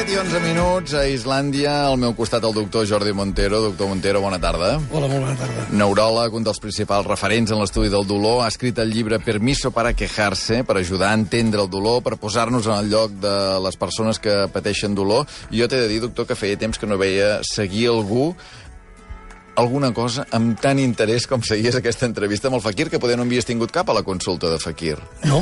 7:11 a Islàndia. Al meu costat el doctor Jordi Montero. Doctor Montero, bona tarda. Hola, molt bona tarda. Neuròleg, un dels principals referents en l'estudi del dolor. Ha escrit el llibre Permiso para quejarse, per ajudar a entendre el dolor, per posar-nos en el lloc de les persones que pateixen dolor. I jo t'he de dir, doctor, que feia temps que no veia seguir alguna cosa amb tant interès com seguies aquesta entrevista amb el Fakir, que poder no havies tingut cap a la consulta de Fakir. No.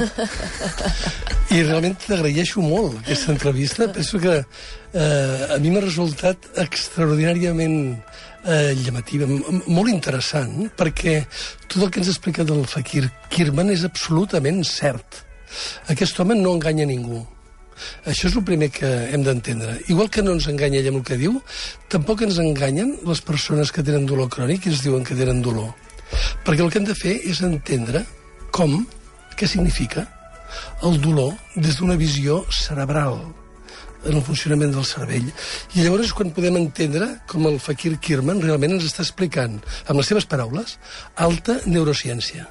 I realment t'agraeixo molt aquesta entrevista. Penso que a mi m'ha resultat extraordinàriament llamativa, molt interessant, perquè tot el que ens ha explicat el Fakir Kirman és absolutament cert. Aquest home no enganya ningú. Això és el primer que hem d'entendre. Igual que no ens enganya ell amb el que diu, tampoc ens enganyen les persones que tenen dolor crònic i ens diuen que tenen dolor. Perquè el que hem de fer és entendre què significa el dolor des d'una visió cerebral en el funcionament del cervell. I llavors és quan podem entendre com el Fakir Kirman realment ens està explicant, amb les seves paraules, alta neurociència.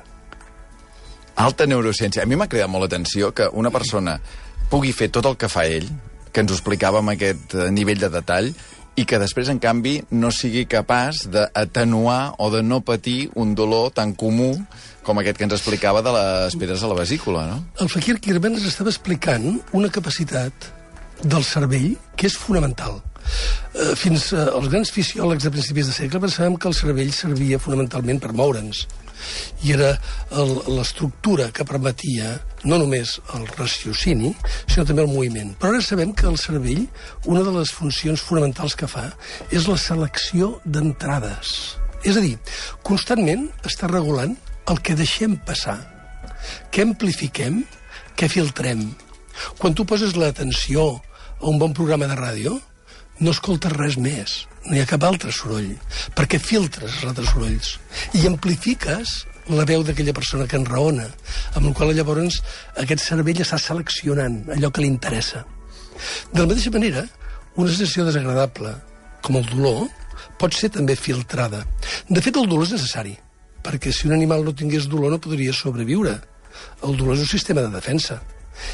Alta neurociència. A mi m'ha cridat molt l'atenció que una persona pugui fer tot el que fa ell, que ens ho explicava amb aquest nivell de detall, i que després, en canvi, no sigui capaç d'atenuar o de no patir un dolor tan comú com aquest que ens explicava de les pedres a la vesícula, no? El Fakir Kirman ens estava explicant una capacitat del cervell que és fonamental. Fins als grans fisiòlegs de principis de segle pensàvem que el cervell servia fonamentalment per moure'ns. I era l'estructura que permetia no només el raciocini, sinó també el moviment. Però ara sabem que el cervell, una de les funcions fonamentals que fa, és la selecció d'entrades. És a dir, constantment està regulant el que deixem passar, què amplifiquem, què filtrem. Quan tu poses l'atenció a un bon programa de ràdio, no escoltes res més, no hi ha cap altre soroll, perquè filtres els altres sorolls i amplifiques la veu d'aquella persona que enraona, amb la qual llavors aquest cervell està seleccionant allò que li interessa. De la mateixa manera, una sensació desagradable, com el dolor, pot ser també filtrada. De fet, el dolor és necessari, perquè si un animal no tingués dolor no podria sobreviure. El dolor és un sistema de defensa.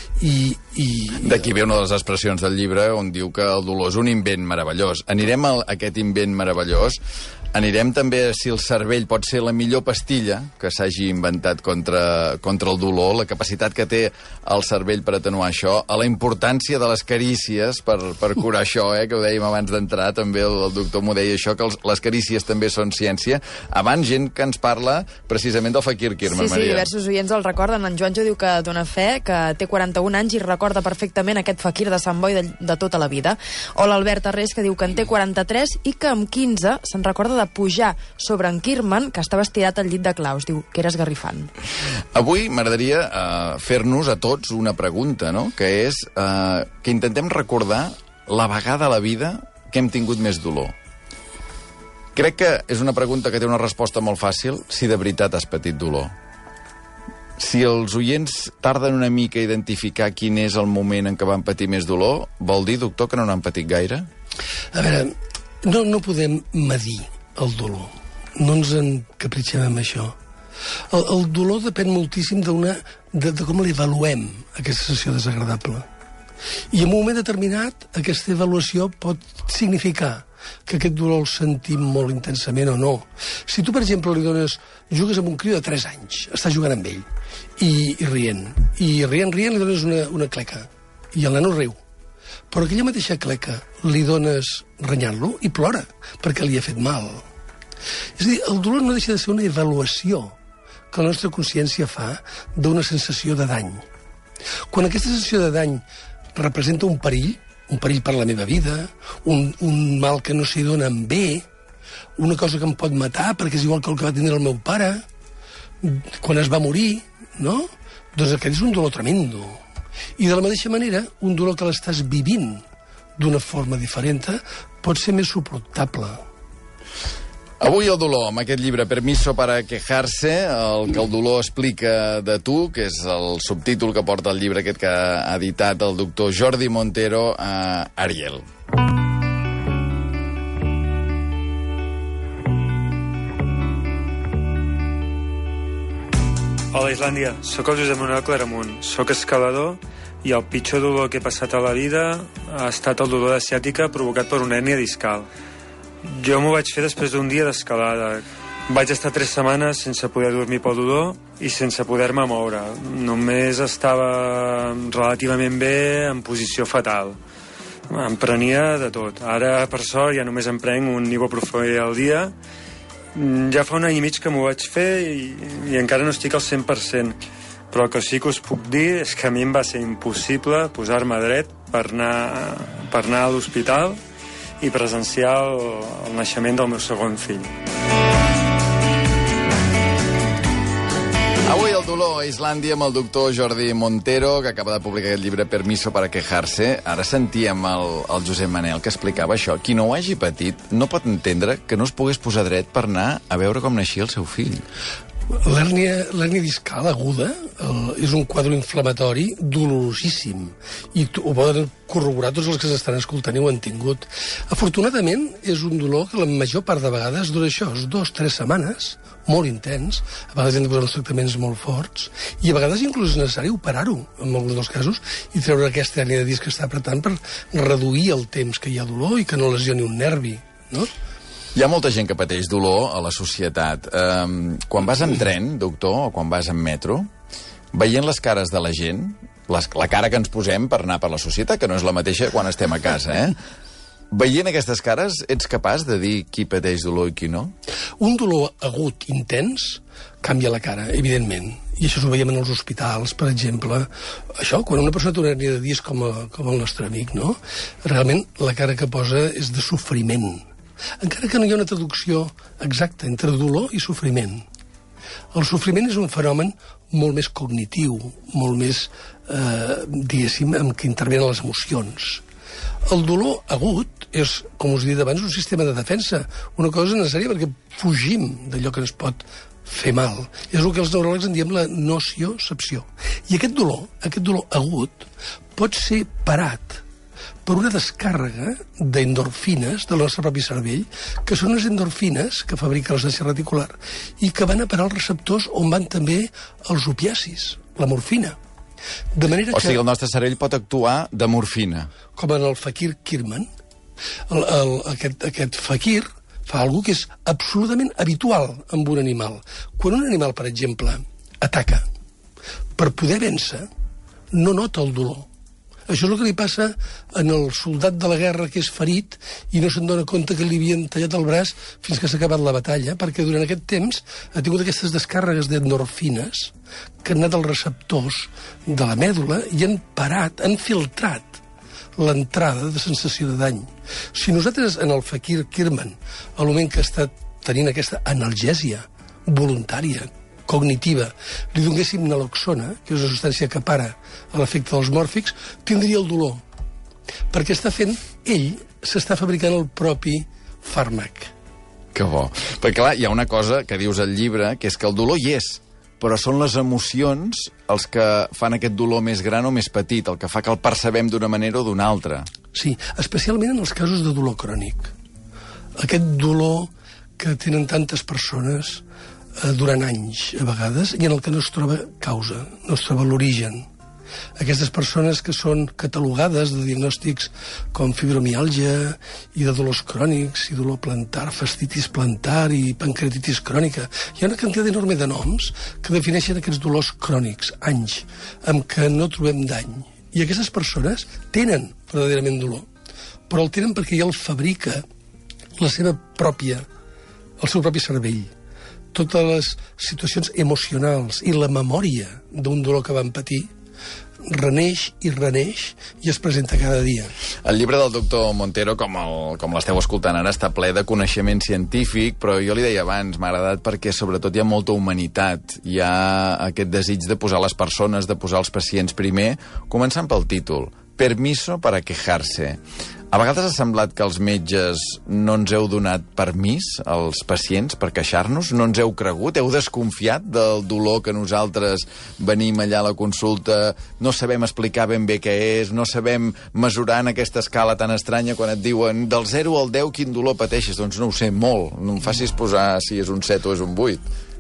D'aquí ve una de les expressions del llibre on diu que el dolor és un invent meravellós. Anirem a aquest invent meravellós. Anirem també a si el cervell pot ser la millor pastilla que s'hagi inventat contra el dolor, la capacitat que té el cervell per atenuar això, a la importància de les carícies per curar això, que ho dèiem abans d'entrar, també el doctor m'ho deia això, que les carícies també són ciència. Abans, gent que ens parla precisament del Fakir Kirman, Maria. Sí, diversos oients el recorden. En Joanjo diu que dona fe, que té 41 anys i recorda perfectament aquest Fakir de Sant Boi de tota la vida. O l'Albert Arrés, que diu que en té 43 i que amb 15 se'n recorda de pujar sobre en Kirman, que estava estirat al llit de claus. Diu que era esgarrifant. Avui m'agradaria fer-nos a tots una pregunta, no? Que és que intentem recordar la vegada a la vida que hem tingut més dolor. Crec que és una pregunta que té una resposta molt fàcil si de veritat has patit dolor. Si els oients tarden una mica a identificar quin és el moment en què van patir més dolor, vol dir, doctor, que no n'han patit gaire? A veure, no podem medir el dolor. No ens encapritxem amb això. El dolor depèn moltíssim de com l'avaluem, aquesta sensació desagradable. I en un moment determinat, aquesta avaluació pot significar que aquest dolor el sentim molt intensament o no. Si tu, per exemple, jugues amb un criu de 3 anys, estàs jugant amb ell, i rient li dones una cleca, i el nano riu. Però aquella mateixa cleca li dones renyant-lo i plora, perquè li ha fet mal. És a dir, el dolor no deixa de ser una avaluació que la nostra consciència fa d'una sensació de dany. Quan aquesta sensació de dany representa un perill per la meva vida, un mal que no s'hi dona en bé, una cosa que em pot matar perquè és igual que el que va tenir el meu pare, quan es va morir, no? Doncs aquest és un dolor tremendo. I de la mateixa manera, un dolor que l'estàs vivint d'una forma diferent pot ser més suportable. Avui el dolor, amb aquest llibre Permiso para quejarse, el que el dolor explica de tu, que és el subtítol que porta el llibre aquest que ha editat el doctor Jordi Montero a Ariel. Hola, Hola, Islàndia. Soc el Josep Manuel Claramunt. Soc escalador i el pitjor dolor que he passat a la vida ha estat el dolor de ciàtica provocat per una hèrnia discal. Jo m'ho vaig fer després d'un dia d'escalada. Vaig estar 3 setmanes sense poder dormir pel dolor i sense poder-me moure. Només estava relativament bé en posició fetal. Em prenia de tot. Ara, per sort, ja només em prenc un ibuprofè al dia. Ja fa un any i mig que m'ho vaig fer i encara no estic al 100%. Però el que sí que us puc dir és que a mi em va ser impossible posar-me dret per anar a l'hospital i presenciar el naixement del meu segon fill. Avui el dolor a Islàndia amb el doctor Jordi Montero, que acaba de publicar aquest llibre Permiso para quejarse. Ara sentíem el Josep Manel que explicava això. Qui no ho hagi patit no pot entendre que no es pogués posar dret per anar a veure com naixia el seu fill. L'hèrnia discal aguda és un quadre inflamatori dolorosíssim i ho poden corroborar tots els que s'estan escoltant i ho han tingut. Afortunadament, és un dolor que la major part de vegades dura això, 2-3 setmanes, molt intens, a vegades hem de posar uns tractaments molt forts i a vegades inclús és necessari operar-ho, en molts dels casos, i treure aquesta hèrnia de disc que està apretant per reduir el temps que hi ha dolor i que no lesioni un nervi, no? Hi ha molta gent que pateix dolor a la societat. Quan vas en tren, doctor, o quan vas en metro, veient les cares de la gent, la cara que ens posem per anar per la societat, que no és la mateixa quan estem a casa, veient aquestes cares, ets capaç de dir qui pateix dolor i qui no? Un dolor agut, intens, canvia la cara, evidentment. I això ho veiem en els hospitals, per exemple. Això, quan una persona té una hèrnia de disc com el nostre amic, no? Realment la cara que posa és de sofriment. Encara que no hi ha una traducció exacta entre dolor i sofriment. El sofriment és un fenomen molt més cognitiu, molt més, diguéssim, en què intervenen les emocions. El dolor agut és, com us he dit abans, un sistema de defensa, una cosa necessària perquè fugim d'allò que ens pot fer mal. És el que els neuròlegs en diem la nociocepció. I aquest dolor agut, pot ser parat per una descàrrega d'endorfines del nostre propi cervell, que són les endorfines que fabrica l'essència reticular i que van a parar als receptors on van també els opiacis, la morfina. De manera o sigui, el nostre cervell pot actuar de morfina. Com en el fakir Kirman. Aquest fakir fa alguna que és absolutament habitual amb un animal. Quan un animal, per exemple, ataca, per poder vèncer, no nota el dolor. Això és el que li passa en el soldat de la guerra que és ferit i no se'n dona compte que li havien tallat el braç fins que s'ha acabat la batalla, perquè durant aquest temps ha tingut aquestes descàrregues d'endorfines que han anat als receptors de la mèdula i han parat, han filtrat l'entrada de sensació de dany. Si nosaltres, en el fakir Kirman, al moment que està tenint aquesta analgèsia voluntària, cognitiva, li donéssim naloxona, que és una substància que para a l'efecte dels mòrfics, tindria el dolor. Perquè s'està fabricant el propi fàrmac. Que bo. Perquè, clar, hi ha una cosa que dius al llibre, que és que el dolor hi és, però són les emocions els que fan aquest dolor més gran o més petit, el que fa que el percebem d'una manera o d'una altra. Sí, especialment en els casos de dolor crònic. Aquest dolor que tenen tantes persones durant anys, a vegades, i en el que no es troba causa, no es troba l'origen. Aquestes persones que són catalogades de diagnòstics com fibromiàlgia i de dolors crònics, i dolor plantar, fascitis plantar i pancreatitis crònica. Hi ha una quantitat enorme de noms que defineixen aquests dolors crònics, anys, amb què no trobem dany. I aquestes persones tenen verdaderament dolor, però el tenen perquè ja el fabrica el seu propi cervell. Totes les situacions emocionals i la memòria d'un dolor que van patir reneix i es presenta cada dia. El llibre del doctor Montero, com l'esteu escoltant ara, està ple de coneixement científic, però jo li deia abans, m'ha agradat perquè sobretot hi ha molta humanitat. Hi ha aquest desig de posar les persones, de posar els pacients primer, començant pel títol, Permiso para quejarse. A vegades ha semblat que els metges no ens heu donat permís als pacients per queixar-nos? No ens heu cregut? Heu desconfiat del dolor que nosaltres venim allà a la consulta? No sabem explicar ben bé què és? No sabem mesurar en aquesta escala tan estranya quan et diuen del 0 al 10 quin dolor pateixes? Doncs no ho sé, molt. No em facis posar si és un 7 o és un 8.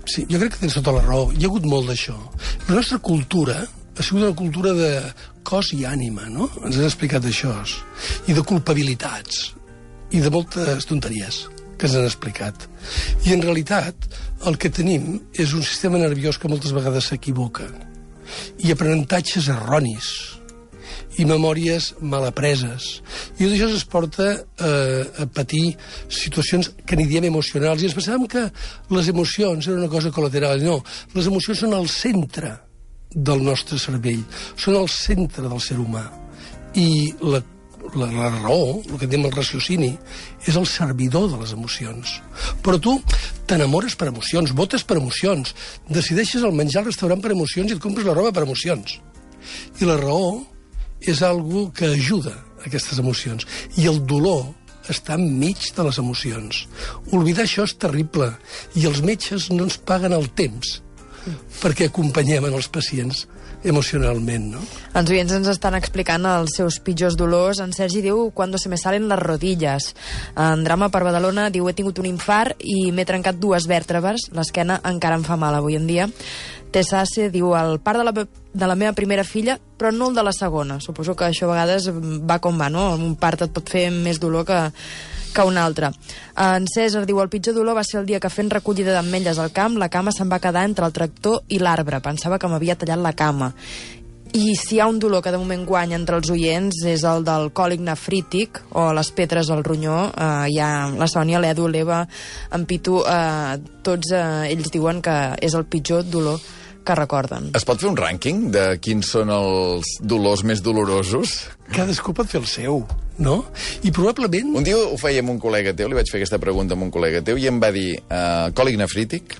Sí, jo crec que tens tota la raó. Hi ha hagut molt d'això. La nostra cultura ha sigut una cultura de cos i ànima, no? Ens has explicat això. I de culpabilitats. I de moltes tonteries que ens han explicat. I en realitat el que tenim és un sistema nerviós que moltes vegades s'equivoca. I aprenentatges erronis. I memòries mal apreses. I tot això es porta a patir situacions que n'hi diem emocionals. I ens pensàvem que les emocions eren una cosa col·lateral. No, les emocions són al centre del nostre cervell. Són al centre del ser humà. I la raó, el que en diem el raciocini, és el servidor de les emocions. Però tu t'enamores per emocions, votes per emocions, decideixes el menjar al restaurant per emocions i et compres la roba per emocions. I la raó és algo que ajuda a aquestes emocions. I el dolor està enmig de les emocions. Oblidar això és terrible. I els metges no ens paguen el temps perquè acompanyem els pacients emocionalment, no? Els oients ens estan explicant els seus pitjors dolors. En Sergi diu, cuando se me salen las rodillas. En Drama per Badalona diu, he tingut un infart i m'he trencat 2 vèrtebres. L'esquena encara em fa mal avui en dia. Tessace diu, el part de la meva primera filla, però no el de la segona. Suposo que això a vegades va com va, no? Un part et pot fer més dolor que un altre. En César diu, el pitjor dolor va ser el dia que fent recollida d'ametlles al camp, la cama se'n va quedar entre el tractor i l'arbre. Pensava que m'havia tallat la cama. I si hi ha un dolor que de moment guanya entre els oients és el del còlic nefrític o les pedres al ronyó. Hi ha la Sònia, l'Edu, l'Eva, en Pitu, tots ells diuen que és el pitjor dolor que recorden. Es pot fer un rànquing de quins són els dolors més dolorosos? Cadascú pot fer el seu, no? I probablement... Un dia ho feia amb un col·lega teu, li vaig fer aquesta pregunta amb un col·lega teu, i em va dir còlic nefrític,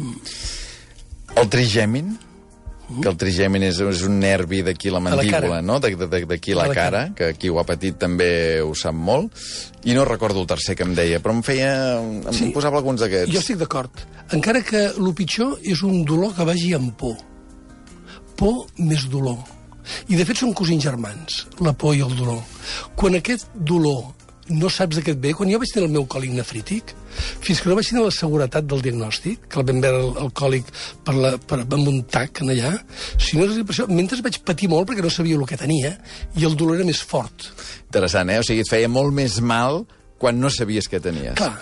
el trigèmin, que el trigèmin és un nervi d'aquí la mandíbula, no? D'aquí la cara, que qui ho ha patit també ho sap molt, i no recordo el tercer que em deia, però em posava alguns d'aquests. Jo estic d'acord. Encara que el pitjor és un dolor que vagi amb por. Por més dolor. I de fet són cosins germans, la por i el dolor. Quan aquest dolor no saps de què et ve, quan jo vaig tenir el meu còlic nefrític, fins que no vaig tenir la seguretat del diagnòstic, que el vam veure el còlic amb un tac en allà, si no és per això, mentre vaig patir molt perquè no sabia el que tenia, i el dolor era més fort. Interessant, O sigui, et feia molt més mal quan no sabies què tenies. Clar.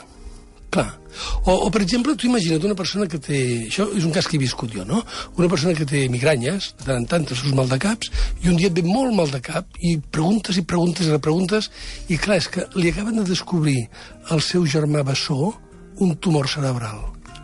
O, per exemple, tu imagina't una persona que té... Això és un cas que he viscut jo, no? Una persona que té migranyes, de tant en tant, els seus mal de caps, i un dia et ve molt mal de cap, i preguntes i preguntes i repreguntes, i clar, és que li acaben de descobrir al seu germà bessó un tumor cerebral.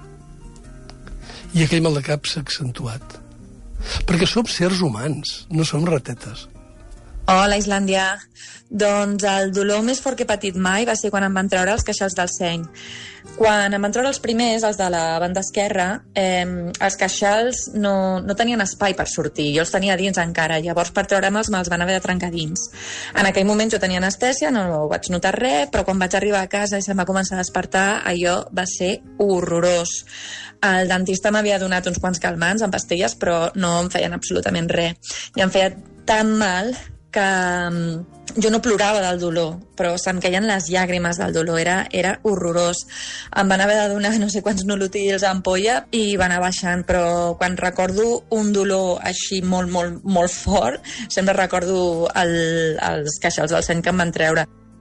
I aquell mal de cap s'ha accentuat. Perquè som sers humans, no som ratetes. Hola, Islàndia. Doncs el dolor més fort que he patit mai va ser quan em van treure els queixals del seny. Quan em van treure els primers, els de la banda esquerra, els queixals no tenien espai per sortir. Jo els tenia dins encara, llavors per treure'ls me'ls van haver de trencar dins. En aquell moment jo tenia anestèsia, no vaig notar res, però quan vaig arribar a casa i se'm va començar a despertar, allò va ser horrorós. El dentista m'havia donat uns quants calmants amb pastilles, però no em feien absolutament res. I em feia tan mal que jo no plorava del dolor, però se'm queien les llàgrimes del dolor, era horrorós. Em van haver de donar no sé quants nolotils d'ampolla i va anar baixant, però quan recordo un dolor així molt, molt, molt fort, sempre recordo els queixals del seny que em van treure.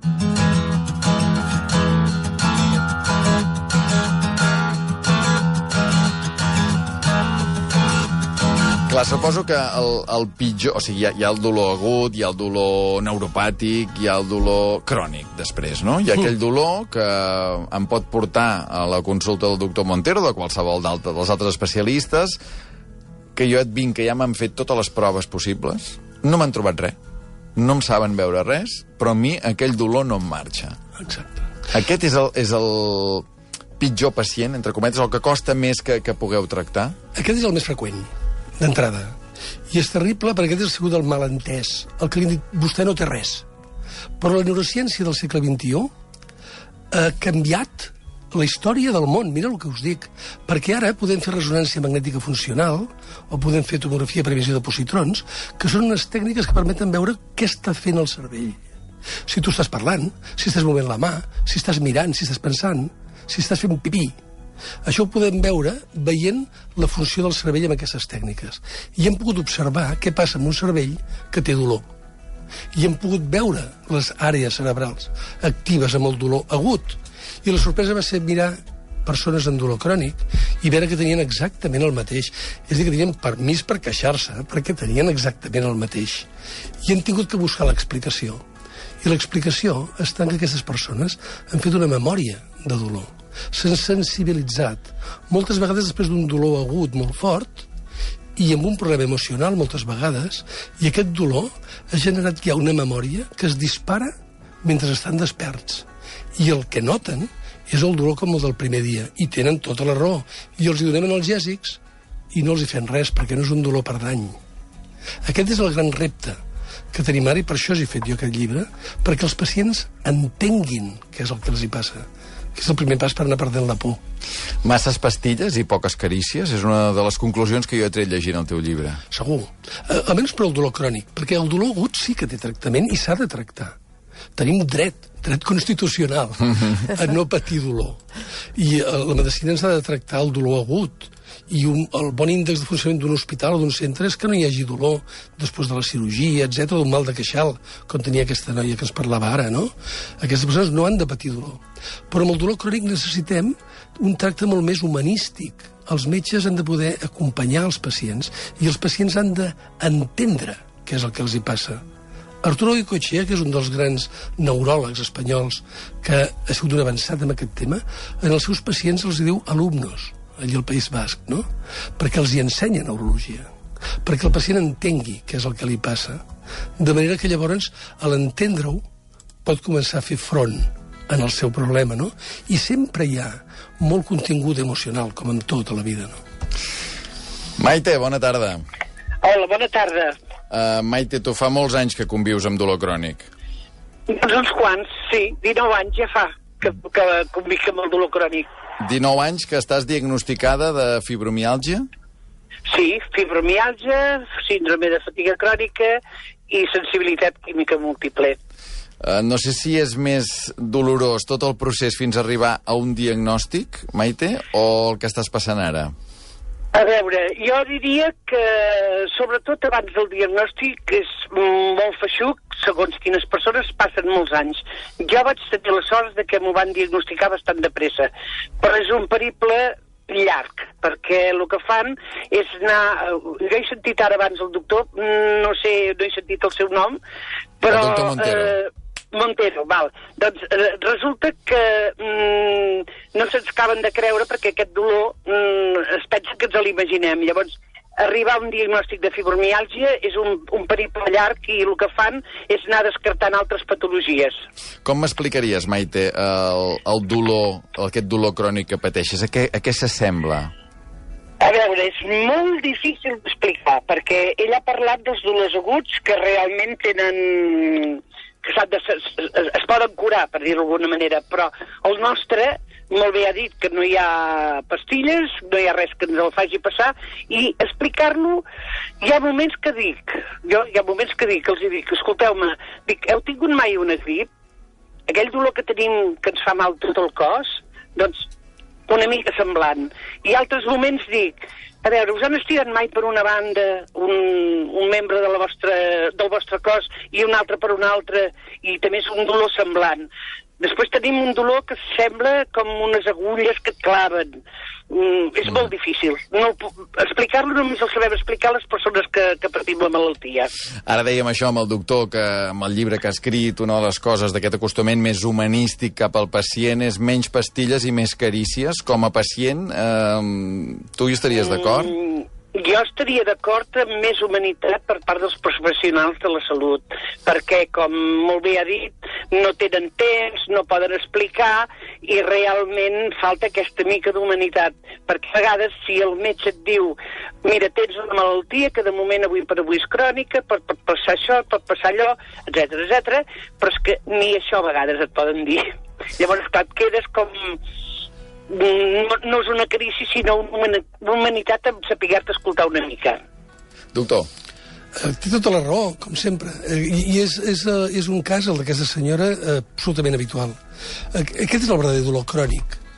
Clar, suposo que el pitjor... O sigui, hi ha el dolor agut, hi ha el dolor neuropàtic, hi ha el dolor crònic, després, no? Hi ha aquell dolor que em pot portar a la consulta del doctor Montero, de qualsevol dels altres especialistes, que jo et vinc, que ja m'han fet totes les proves possibles, no m'han trobat res, no em saben veure res, però a mi aquell dolor no em marxa. Exacte. Aquest és el pitjor pacient, entre cometes, el que costa més que pugueu tractar? Aquest és el més freqüent, d'entrada. I és terrible perquè aquest ha sigut el malentès. El que li han dit, vostè no té res. Però la neurociència del segle XXI ha canviat la història del món. Mira el que us dic. Perquè ara podem fer ressonància magnètica funcional o podem fer tomografia per emissió de positrons, que són unes tècniques que permeten veure què està fent el cervell. Si tu estàs parlant, si estàs movent la mà, si estàs mirant, si estàs pensant, si estàs fent pipí, Això ho podem veure veient la funció del cervell amb aquestes tècniques. I hem pogut observar què passa amb un cervell que té dolor. I hem pogut veure les àrees cerebrals actives amb el dolor agut. I la sorpresa va ser mirar persones amb dolor crònic i veure que tenien exactament el mateix. És a dir, que tenien permís per queixar-se, perquè tenien exactament el mateix. I han tingut que buscar l'explicació. I l'explicació està en que aquestes persones han fet una memòria de dolor. S'han sensibilitzat, moltes vegades després d'un dolor agut molt fort, i amb un problema emocional moltes vegades, i aquest dolor ha generat ja una memòria que es dispara mentre estan desperts. I el que noten és el dolor com el del primer dia, i tenen tota la raó. I els hi donem analgèsics i no els hi fem res, perquè no és un dolor per dany. Aquest és el gran repte que tenim ara, i per això he fet jo aquest llibre, perquè els pacients entenguin què és el que els hi passa, que és el primer pas per anar perdent la por. Masses pastilles i poques carícies és una de les conclusions que jo he tret llegint el teu llibre. Segur. Almenys per al dolor crònic, perquè el dolor agut sí que té tractament i s'ha de tractar. Tenim dret constitucional a no patir dolor. I la medicina ens ha de tractar el dolor agut. I el bon índex de funcionament d'un hospital o d'un centre és que no hi hagi dolor després de la cirurgia, etc, d'un mal de queixal, com tenia aquesta noia que ens parlava ara, no? Aquestes persones no han de patir dolor. Però amb el dolor crònic necessitem un tracte molt més humanístic. Els metges han de poder acompanyar els pacients i els pacients han d'entendre què és el que els hi passa. Arturo Goicoechea, que és un dels grans neuròlegs espanyols que ha sigut un avançat en aquest tema, en els seus pacients els diu alumnos, allà al País Basc, no? Perquè els hi ensenya neurologia, perquè el pacient entengui què és el que li passa, de manera que llavors, a l'entendre-ho, pot començar a fer front en el seu problema, no? I sempre hi ha molt contingut emocional, com en tota la vida, no? Maite, bona tarda. Hola, bona tarda. Maite, tu fa molts anys que convius amb dolor crònic. Doncs uns quants, sí. 19 anys ja fa que convic amb el dolor crònic. 19 anys que estàs diagnosticada de fibromiàlgia? Sí, fibromiàlgia, síndrome de fatiga crònica i sensibilitat química múltiple. No sé si és més dolorós tot el procés fins a arribar a un diagnòstic, Maite, o el que estàs passant ara? A veure, jo diria que sobretot abans del diagnòstic és molt feixuc, segons quines persones passen molts anys. Jo vaig tenir la sort de que m'ho van diagnosticar bastant de pressa, però és un periple llarg, perquè el que fan és anar... Jo he sentit ara abans el doctor, no sé, no he sentit el seu nom, però... El doctor Montero. Montero, val. Doncs resulta que no se'ns acaben de creure perquè aquest dolor es pensa que ens l'imaginem. Llavors, arribar a un diagnòstic de fibromiàlgia és un periple llarg i el que fan és anar descartant altres patologies. Com m'explicaries, Maite, el dolor, aquest dolor crònic que pateixes? A què s'assembla? A veure, és molt difícil d'explicar, perquè ell ha parlat dels dolors aguts que realment tenen... que es poden curar, per dir-ho d'alguna manera, però el nostre, molt bé ha dit que no hi ha pastilles, no hi ha res que ens el faci passar, i explicar-lo, hi ha moments que dic, els dic, escolteu-me, heu tingut mai una grip? Aquell dolor que tenim, que ens fa mal tot el cos, doncs una mica semblant. I altres moments dic, a veure, us han estirat mai per una banda un membre del vostre cos i un altre per un altre, i també és un dolor semblant. Després tenim un dolor que sembla com unes agulles que et claven. És molt difícil. Explicar-lo només el sabem explicar a les persones que patim la malaltia. Ara dèiem això amb el doctor, que amb el llibre que ha escrit, una de les coses d'aquest acostament més humanístic cap al pacient és menys pastilles i més carícies. Com a pacient, tu hi estaries d'acord? Jo estaria d'acord amb més humanitat per part dels professionals de la salut, perquè, com molt bé ha dit, no tenen temps, no poden explicar, i realment falta aquesta mica d'humanitat, perquè a vegades si el metge et diu mira, tens una malaltia que de moment avui per avui és crònica, pot passar això, pot passar allò, etc, però és que ni això a vegades et poden dir. Llavors, clar, et quedes com... No és una carícia, sinó una humanitat amb saber-te escoltar una mica. Doctor. Té tota la raó, com sempre. I és un cas, el d'aquesta senyora, absolutament habitual. Aquest és el verdader dolor crònic.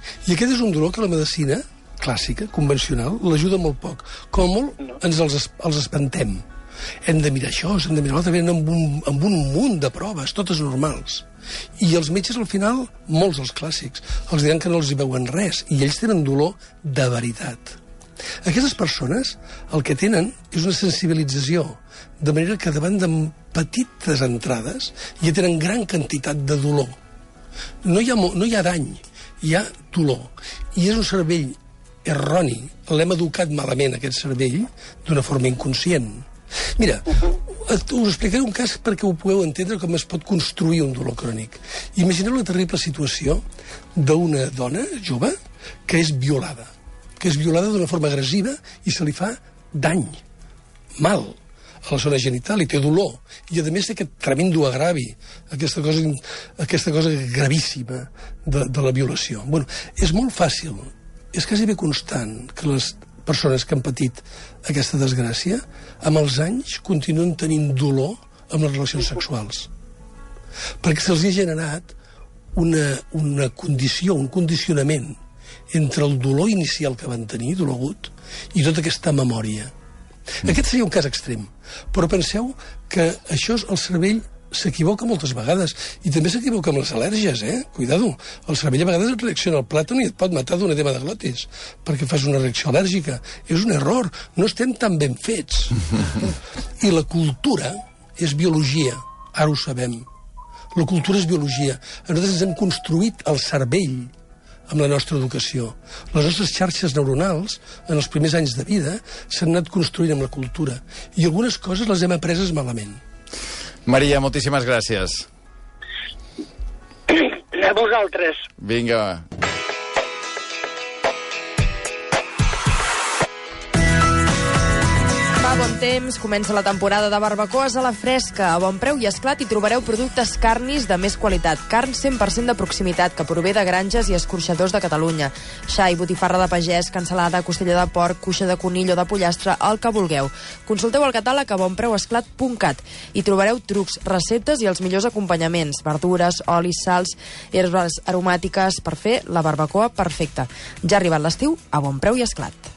I aquest és un dolor que la medicina clàssica, convencional, l'ajuda molt poc. Com a molt ens els espantem. Hem de mirar això, hem de mirar l'altre, venen amb un munt de proves, totes normals. I els metges, al final, molts dels clàssics, els diran que no els hi veuen res, i ells tenen dolor de veritat. Aquestes persones el que tenen és una sensibilització, de manera que davant de petites entrades ja tenen gran quantitat de dolor. No hi ha dany, hi ha dolor. I és un cervell erroni. L'hem educat malament, aquest cervell, d'una forma inconscient. Mira, us explicaré un cas perquè ho pugueu entendre com es pot construir un dolor crònic. Imagineu la terrible situació d'una dona jove que és violada d'una forma agressiva i se li fa dany, mal, a la zona genital, i té dolor. I, a més, té aquest tremendo agravi, aquesta cosa gravíssima de la violació. Bueno, és molt fàcil, és quasi bé constant que les persones que han patit aquesta desgràcia, amb els anys continuen tenint dolor amb les relacions sexuals. Perquè se'ls ha generat una condició, un condicionament entre el dolor inicial que van tenir, dolor agut, i tota aquesta memòria. Aquest seria un cas extrem. Però penseu que això el cervell s'equivoca moltes vegades, i també s'equivoca amb les al·lèrgies, Cuidado. El cervell a vegades reacciona al plàtan i et pot matar d'un edema de glotis, perquè fas una reacció al·lèrgica. És un error. No estem tan ben fets. I la cultura és biologia. Ara ho sabem. La cultura és biologia. Nosaltres ens hem construït el cervell amb la nostra educació. Les nostres xarxes neuronals, en els primers anys de vida, s'han anat construint amb la cultura. I algunes coses les hem apreses malament. Maria, moltíssimes gràcies. A vosaltres. Vinga. Fa bon temps, comença la temporada de barbacoes a la fresca. A bon preu i esclat hi trobareu productes carnis de més qualitat. Carn 100% de proximitat, que prové de granges i escorxadors de Catalunya. Xai, botifarra de pagès, cansalada, costella de porc, cuixa de conill o de pollastre, el que vulgueu. Consulteu el catàleg a bonpreuesclat.cat. Hi trobareu trucs, receptes i els millors acompanyaments. Verdures, olis, sals, herbes aromàtiques per fer la barbacoa perfecta. Ja ha arribat l'estiu a Bon Preu i Esclat.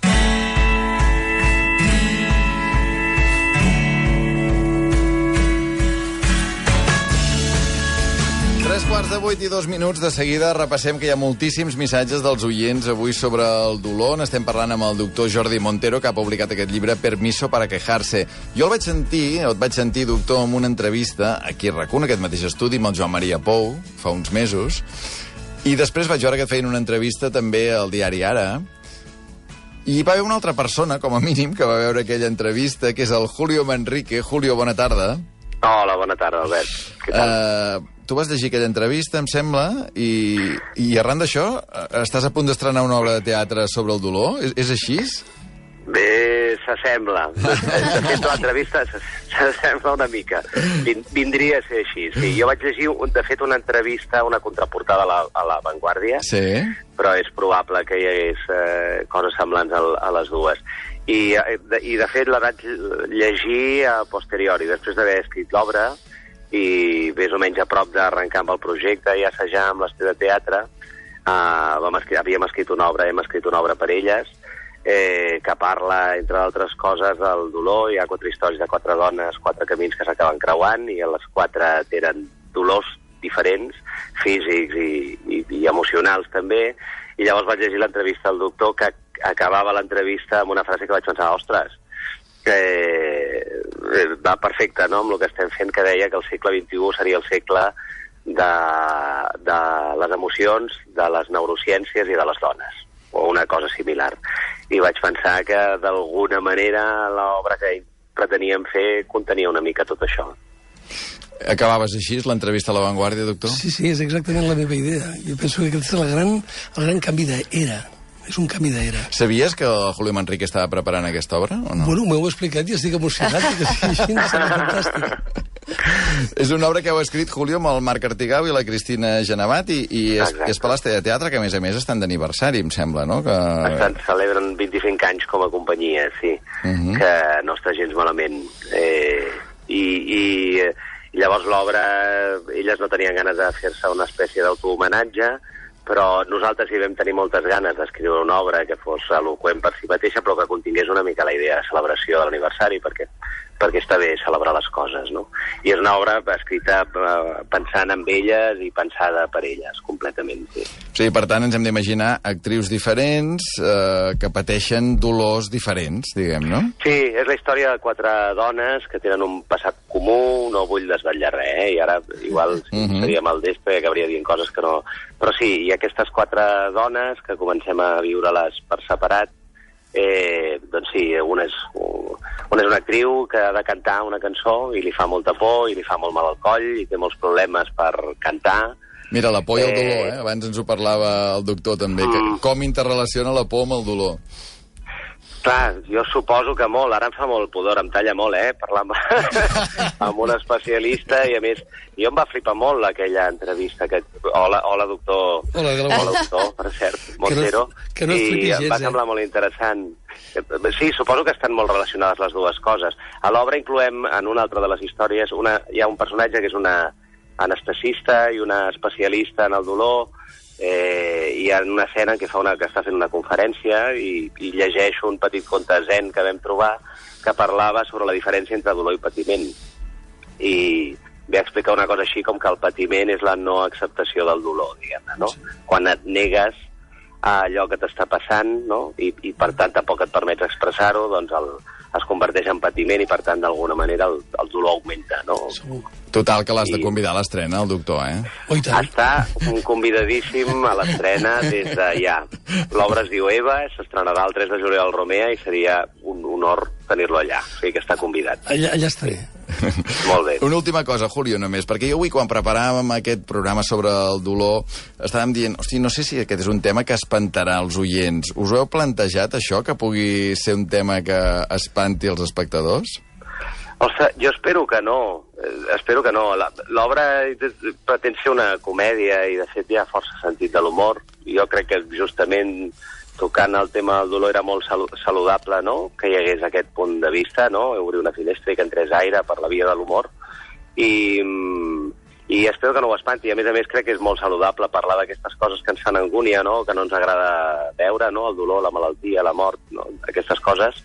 7:02. De seguida repassem que hi ha moltíssims missatges dels oients avui sobre el dolor. N'estem parlant amb el doctor Jordi Montero, que ha publicat aquest llibre Permiso para quejarse. Jo et vaig sentir, doctor, en una entrevista aquí a RAC1, aquest mateix estudi, amb el Joan Maria Pou, fa uns mesos, i després vaig veure que et feien una entrevista també al diari Ara, i va haver una altra persona, com a mínim, que va veure aquella entrevista, que és el Julio Manrique. Julio, bona tarda. Hola, bona tarda, Albert. Què tal? Tu vas llegir aquella entrevista, em sembla, i arran d'això estàs a punt d'estrenar una obra de teatre sobre el dolor? És així? Bé, s'assembla. De fet, l'entrevista s'assembla una mica. Vindria a ser així. Sí, jo vaig llegir, de fet, una entrevista, una contraportada a la Vanguardia, sí, però és probable que hi hagués coses semblants a les dues. I de fet, la vaig llegir a posteriori, després d'haver escrit l'obra, i més o menys a prop d'arrencar amb el projecte i assajar amb l'estudi de teatre. Hem escrit una obra per elles, que parla, entre altres coses, del dolor. Hi ha 4 històries de 4 dones, 4 camins que s'acaben creuant, i les 4 tenen dolors diferents, físics i emocionals també. I llavors vaig llegir l'entrevista al doctor, que acabava l'entrevista amb una frase que vaig pensar, ostres, va perfecte, no?, amb el que estem fent, que deia que el segle XXI seria el segle de les emocions, de les neurociències i de les dones, o una cosa similar. I vaig pensar que, d'alguna manera, l'obra que preteníem fer contenia una mica tot això. Acabaves així l'entrevista a La Vanguardia, doctor? Sí, és exactament la meva idea. Jo penso que aquest és el gran canvi d'era. És un canvi d'era. Sabies que el Julio Manrique estava preparant aquesta obra, o no? Bueno, m'ho heu explicat i estic emocionat, que sigui així, serà fantàstic. És una obra que heu escrit, Julio, amb el Marc Artigau i la Cristina Genevat, i és Palasta de Teatre, que a més estan d'aniversari, em sembla, no? Celebren 25 anys com a companyia, sí, que no està gens malament. I llavors l'obra, elles no tenien ganes de fer-se una espècie d'autohomenatge, però nosaltres hi vam tenir moltes ganes d'escriure una obra que fos eloqüent per si mateixa, però que contingués una mica la idea de celebració de l'aniversari, perquè està bé celebrar les coses, no? I és una obra escrita pensant en elles i pensada per elles, completament, sí. Sí, per tant, ens hem d'imaginar actrius diferents que pateixen dolors diferents, diguem, no? Sí, és la història de 4 dones que tenen un passat comú, no vull desvetllar res, i ara igual seria maldestre i acabaria dient coses que no... Però sí, hi ha aquestes 4 dones que comencem a viure-les per separat. Doncs sí, una és una actriu que ha de cantar una cançó i li fa molta por i li fa molt mal al coll i té molts problemes per cantar. Mira, la por i el dolor, abans ens ho parlava el doctor també, que com interrelaciona la por amb el dolor. Clar, jo suposo que molt, ara em fa molt pudor, em talla molt, parlar amb un especialista, i a més, jo em va flipar molt aquella entrevista, hola doctor, hola doctor, per cert, Montero, que no i em va semblar molt interessant. Sí, suposo que estan molt relacionades les dues coses. A l'obra incloem, en una altra de les històries, hi ha un personatge que és una anestesista i una especialista en el dolor. Hi ha una escena que està fent una conferència i llegeixo un petit conte zen que vam trobar que parlava sobre la diferència entre dolor i patiment. I ve a explicar una cosa així com que el patiment és la no acceptació del dolor, diguem-ne, no? Quan et negues a allò que t'està passant, no? I per tant tampoc et permets expressar-ho, doncs es converteix en patiment i per tant d'alguna manera el dolor augmenta, no? Total, que l'has de convidar a l'estrena, el doctor, Oh, i tant. Està convidadíssim a l'estrena des de ja. L'obra es diu Eva, s'estrenarà el 3 de juliol al Romea i seria un honor tenir-lo allà. O sigui que està convidat. Allà estaré. Molt bé. Una última cosa, Julio, només, perquè jo avui, quan preparàvem aquest programa sobre el dolor, estàvem dient, hosti, no sé si aquest és un tema que espantarà els oients. Us ho heu plantejat, això, que pugui ser un tema que espanti els espectadors? Ostres, jo espero que no. Espero que no. L'obra pretén ser una comèdia i, de fet, hi ha força sentit de l'humor. Jo crec que justament tocant el tema del dolor era molt saludable, no?, que hi hagués aquest punt de vista, no?, obrir una finestra i que entrés aire per la via de l'humor. I espero que no ho espanti. A més, crec que és molt saludable parlar d'aquestes coses que ens fan angúnia, no?, que no ens agrada veure, no?, el dolor, la malaltia, la mort, no?, aquestes coses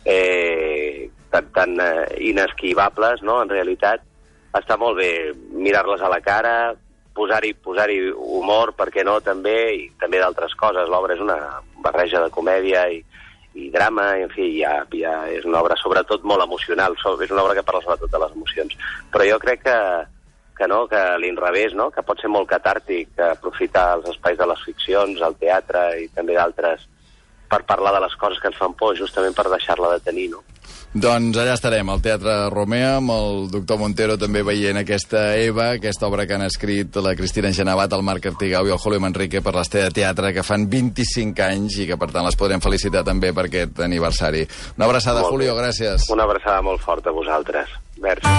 tan inesquivables, no?, en realitat. Està molt bé mirar-les a la cara, posar-hi humor, per què no, també, i també d'altres coses. L'obra és una barreja de comèdia i drama, i en fi, ja és una obra sobretot molt emocional, és una obra que parla sobretot de les emocions. Però jo crec que no, que a l'inrevés, no?, que pot ser molt catàrtic, aprofitar els espais de les ficcions, el teatre i també d'altres, per parlar de les coses que ens fan por, justament per deixar-la de tenir, no? Doncs allà estarem, al Teatre Romea, amb el doctor Montero també veient aquesta Eva, aquesta obra que han escrit la Cristina Genavat, el Marc Artigau i el Julio Manrique per l'Estrella de Teatre, que fan 25 anys i que, per tant, les podrem felicitar també per aquest aniversari. Una abraçada, Julio, gràcies. Una abraçada molt forta a vosaltres. Merci.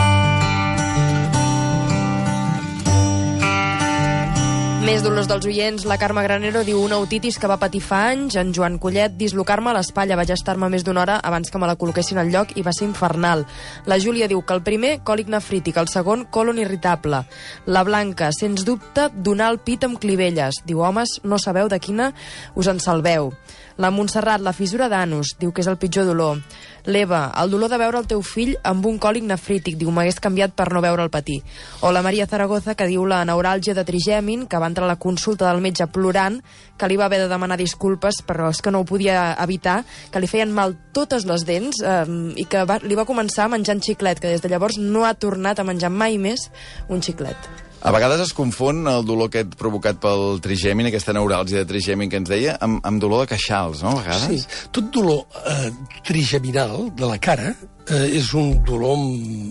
Més dolors dels oients, la Carme Granero diu una otitis que va patir fa anys, en Joan Collet, dislocar-me l'espatlla, vaig estar-me més d'una hora abans que me la col·loquessin al lloc i va ser infernal. La Júlia diu que el primer, còlic nefrític, el segon, colon irritable. La Blanca, sens dubte, donar el pit amb clivelles. Diu, homes, no sabeu de quina us en salveu. La Montserrat, la fissura d'anus, diu que és el pitjor dolor. L'Eva, el dolor de veure el teu fill amb un còlic nefrític, diu, m'hagués canviat per no veure'l patir. O la Maria Zaragoza, que diu la neuràlgia de trigèmin, que va entrar a la consulta del metge plorant, que li va haver de demanar disculpes, però és que no ho podia evitar, que li feien mal totes les dents i que li va començar menjant xiclet, que des de llavors no ha tornat a menjar mai més un xiclet. A vegades es confon el dolor aquest provocat pel trigèmin, aquesta neuràlgia de trigèmin que ens deia, amb dolor de queixals, no, a vegades? Sí, tot dolor trigeminal de la cara és un dolor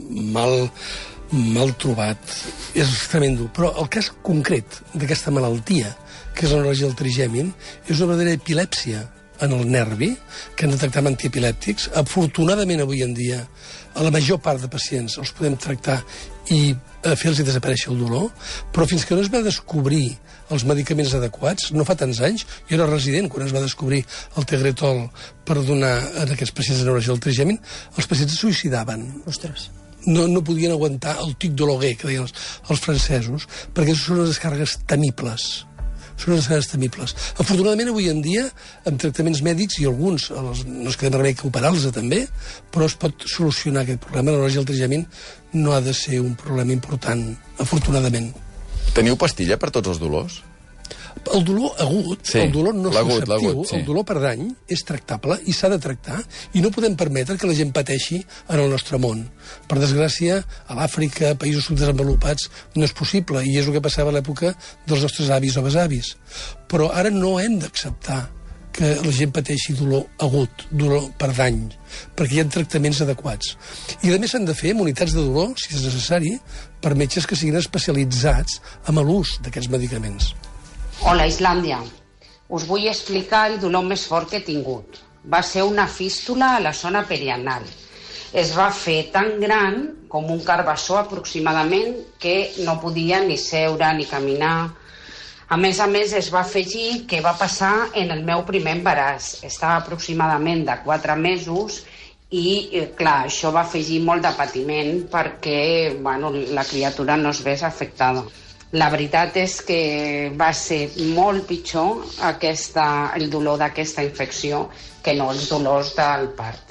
mal trobat, és tremendo. Però el cas concret d'aquesta malaltia, que és la neuràlgia del trigèmin, és una verdadera epilèpsia en el nervi, que hem detectat amb antiepilèptics. Afortunadament, avui en dia, a la major part de pacients els podem tractar i fer-los desaparèixer el dolor, però fins que no es va descobrir els medicaments adequats, no fa tants anys, jo era resident quan es va descobrir el Tegretol per donar a aquests pacients de neuràlgia del trigèmin, els pacients es suïcidaven. Ostres. No podien aguantar el tic d'Ologuer, que deien els francesos, perquè són unes descàrregues temibles. són necessitats temibles. Afortunadament, avui en dia, amb tractaments mèdics, i alguns, no es queda remei que operar-los també, però es pot solucionar aquest problema. L'al·lèrgia al trigèmin no ha de ser un problema important, afortunadament. Teniu pastilla per tots els dolors? El dolor agut, sí, el dolor no susceptiu, sí. El dolor per dany és tractable i s'ha de tractar, i no podem permetre que la gent pateixi en el nostre món. Per desgràcia, a l'Àfrica, a països subdesenvolupats, no és possible, i és el que passava a l'època dels nostres avis o besavis. Però ara no hem d'acceptar que la gent pateixi dolor agut, dolor per dany, perquè hi ha tractaments adequats. I a més s'han de fer amb unitats de dolor, si és necessari, per metges que siguin especialitzats en l'ús d'aquests medicaments. Hola, Islàndia. Us vull explicar el dolor més fort que he tingut. Va ser una fístula a la zona perianal. Es va fer tan gran com un carbassó aproximadament que no podia ni seure ni caminar. A més, es va afegir que va passar en el meu primer embaràs. Estava aproximadament de 4 mesos i, clar, això va afegir molt de patiment perquè la criatura no es vés afectada. La veritat és que va ser molt pitjor el dolor d'aquesta infecció que no els dolors del part.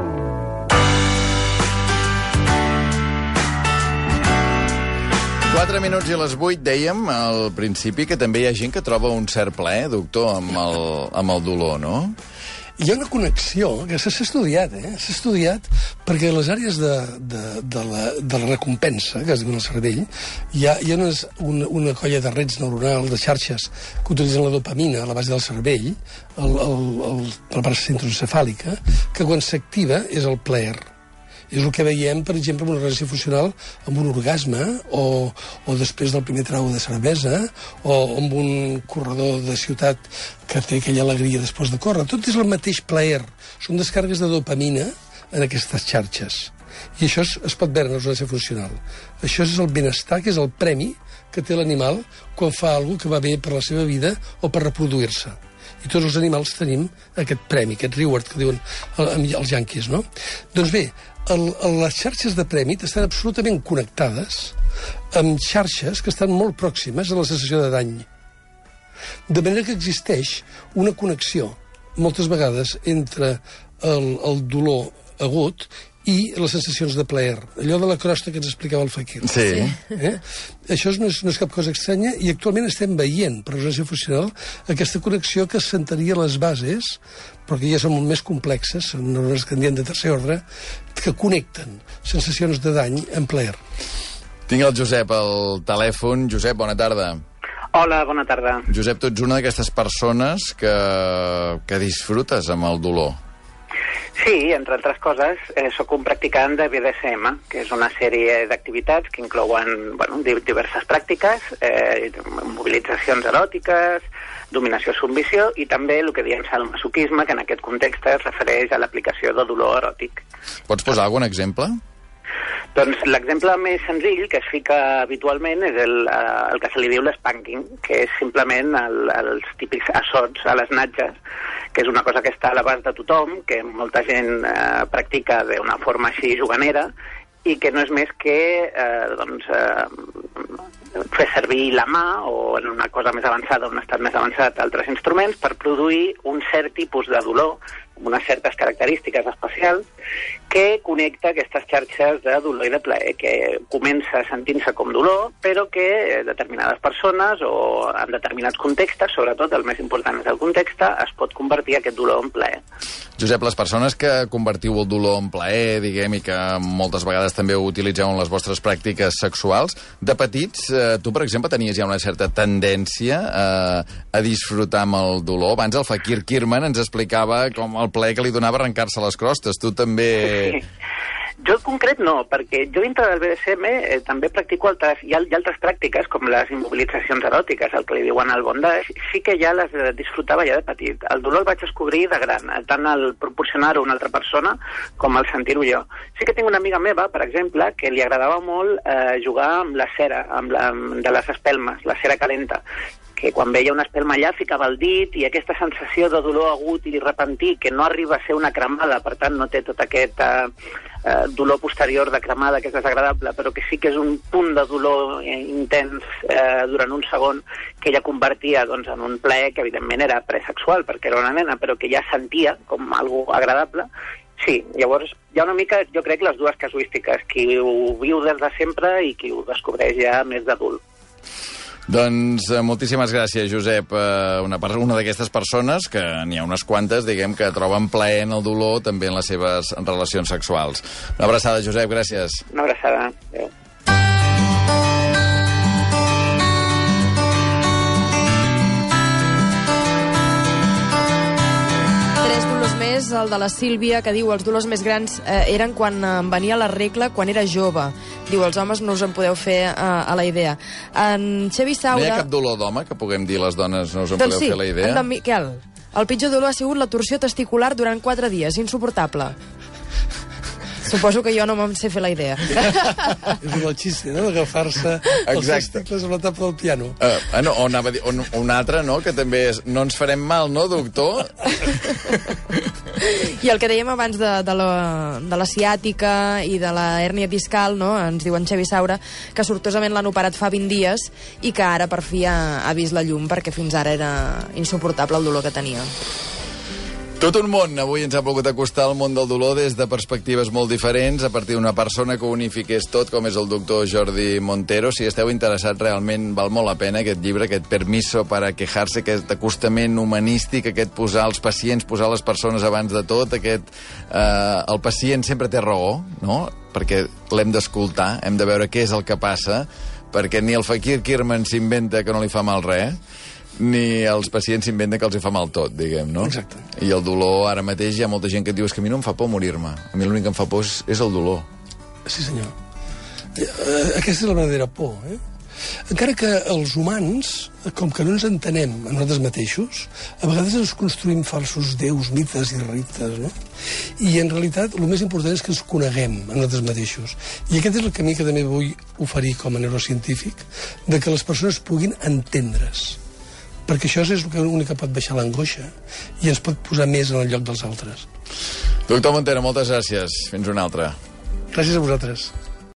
Quatre minuts i les 8 dèiem al principi que també hi ha gent que troba un cert plaer, doctor, amb el dolor, no? Hi ha una connexió que s'ha estudiat, S'ha estudiat perquè les àrees de la recompensa, que es diu el cervell, hi ha una colla de rets neuronals, de xarxes, que utilitzen la dopamina a la base del cervell, la part centroencefàlica, que quan s'activa és el plaer. És el que veiem, per exemple, amb una relació funcional amb un orgasme, o després del primer trau de cervesa, o amb un corredor de ciutat que té aquella alegria després de córrer. Tot és el mateix plaer. Són descàrregues de dopamina en aquestes xarxes. I això es pot veure en la resonància funcional. Això és el benestar, que és el premi que té l'animal quan fa alguna cosa que va bé per la seva vida o per reproduir-se. I tots els animals tenim aquest premi, aquest reward, que diuen els yanquis, no? Doncs bé, les xarxes de premi estan absolutament connectades amb xarxes que estan molt pròximes a la sensació de dany. De manera que existeix una connexió, moltes vegades, entre el dolor agut i les sensacions de plaer. Allò de la crosta que ens explicava el Fakir. Sí. Això no és cap cosa estranya, i actualment estem veient, per resonància funcional, aquesta connexió que assentaria les bases, però que ja són molt més complexes, són neurones que en diem de tercer ordre, que connecten sensacions de dany amb plaer. Tinc el Josep al telèfon. Josep, bona tarda. Hola, bona tarda. Josep, tu ets una d'aquestes persones que disfrutes amb el dolor. Sí, entre altres coses, sóc un practicant de BDSM, que és una sèrie d'activitats que inclouen diverses pràctiques, mobilitzacions eròtiques, dominació-submissió i també el que diem sadomasoquisme, que en aquest context es refereix a l'aplicació de dolor eròtic. Pots posar algun exemple? Doncs l'exemple més senzill que es fica habitualment és el que se li diu l'espanking, que és simplement els típics assots a les natges, que és una cosa que està a l'abast de tothom, que molta gent practica d'una forma així juganera, i que no és més que fer servir la mà o en una cosa més avançada, un estat més avançat, altres instruments per produir un cert tipus de dolor, amb unes certes característiques especials, que connecta aquestes xarxes de dolor i de plaer, que comença sentint-se com dolor, però que determinades persones o en determinats contextes, sobretot el més important és el context, es pot convertir aquest dolor en plaer. Josep, les persones que convertiu el dolor en plaer, diguem, i que moltes vegades també ho utilitzeu en les vostres pràctiques sexuals, de petits, tu, per exemple, tenies ja una certa tendència a disfrutar amb el dolor. Abans el Fakir Kirman ens explicava com el plaer que li donava arrencar-se les crostes. Tu també... Sí. Jo en concret no, perquè jo dintre del BDSM també practico hi ha altres pràctiques, com les immobilitzacions eròtiques, el que li diuen el bondage, sí que ja les disfrutava ja de petit. El dolor el vaig descobrir de gran, tant el proporcionar-ho a una altra persona com el sentir-ho jo. Sí que tinc una amiga meva, per exemple, que li agradava molt jugar amb la cera, de les espelmes, la cera calenta, que quan veia una espelma allà ficava el dit i aquesta sensació de dolor agut i repentí que no arriba a ser una cremada, per tant no té tot aquest dolor posterior de cremada, que és desagradable, però que sí que és un punt de dolor intens durant un segon que ella convertia doncs, en un plaer que evidentment era presexual perquè era una nena, però que ja sentia com algo agradable. Sí, llavors hi ha una mica, jo crec, les dues casuístiques, qui ho viu des de sempre i qui ho descobreix ja més d'adult. Doncs moltíssimes gràcies, Josep. Una d'aquestes persones, que n'hi ha unes quantes, diguem, que troben plaer en el dolor també en les seves relacions sexuals. Una abraçada, Josep, gràcies. Una abraçada. Adéu. El de la Sílvia, que diu els dolors més grans eren quan em venia la regla quan era jove. Diu, els homes no us en podeu fer a la idea. En Xavi Saura... No hi ha cap dolor d'home que puguem dir les dones no us en podeu fer la idea? Doncs sí, Miquel, el pitjor dolor ha sigut la torsió testicular durant 4 dies, insuportable. Suposo que jo no me'n sé fer la idea. És el xiste, no?, d'agafar-se els testicles amb la tapa del piano. No, o anava a dir, un altre, no?, que també és, no ens farem mal, no, doctor? I el que dèiem abans de la ciàtica i de la hèrnia discal, no?, ens diu en Xavi Saura que sortosament l'han operat fa 20 dies i que ara per fi ha vist la llum, perquè fins ara era insuportable el dolor que tenia. Tot un món. Avui ens ha volgut acostar al món del dolor des de perspectives molt diferents, a partir d'una persona que ho unifiqués tot, com és el doctor Jordi Montero. Si esteu interessats, realment val molt la pena aquest llibre, aquest permiso para quejarse, aquest acostament humanístic, aquest posar els pacients, posar les persones abans de tot, aquest... el pacient sempre té raó, no?, perquè l'hem d'escoltar, hem de veure què és el que passa, perquè ni el Fakir Kirman s'inventa que no li fa mal res, ni els pacients s'inventen que els hi fa mal tot, diguem, no? Exacte. I el dolor, ara mateix hi ha molta gent que et diu, és que a mi no em fa por morir-me. A mi l'únic que em fa por és el dolor. Sí, senyor. Aquesta és la verdadera por, eh? Encara que els humans, com que no ens entenem a nosaltres mateixos, a vegades ens construïm falsos déus, mites i rites, no? I en realitat el més important és que ens coneguem a nosaltres mateixos. I aquest és el camí que també vull oferir com a neurocientífic, de que les persones puguin entendre's. Perquè això és l'únic que pot baixar l'angoixa i ens pot posar més en el lloc dels altres. Doctor Montero, moltes gràcies. Fins una altra. Gràcies a vosaltres.